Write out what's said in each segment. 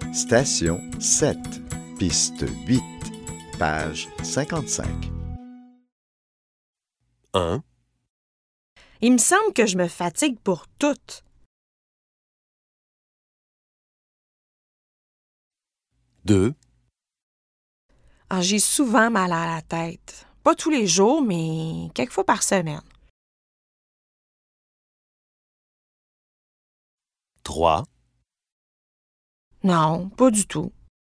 Station 7, piste 8, page 55. 1, Il me semble que je me fatigue pour tout. 2, J'ai souvent mal à la tête. Pas tous les jours, mais quelques fois par semaine. 3, Non, pas du tout.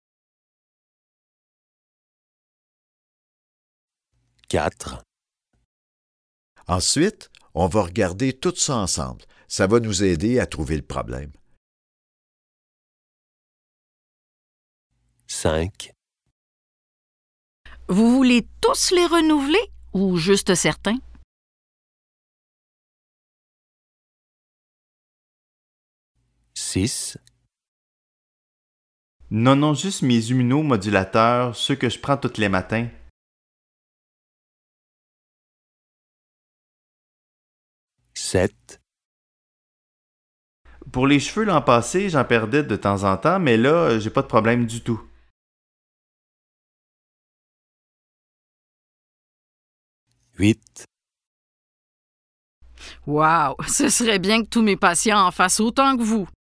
4, Ensuite, on va regarder tout ça ensemble. Ça va nous aider à trouver le problème. 5, Vous voulez tous les renouveler ou juste certains? 6, Non, juste mes immunomodulateurs, ceux que je prends tous les matins. 7, Pour les cheveux l'an passé, j'en perdais de temps en temps, mais là, j'ai pas de problème du tout. 8, Wow! Ce serait bien que tous mes patients en fassent autant que vous.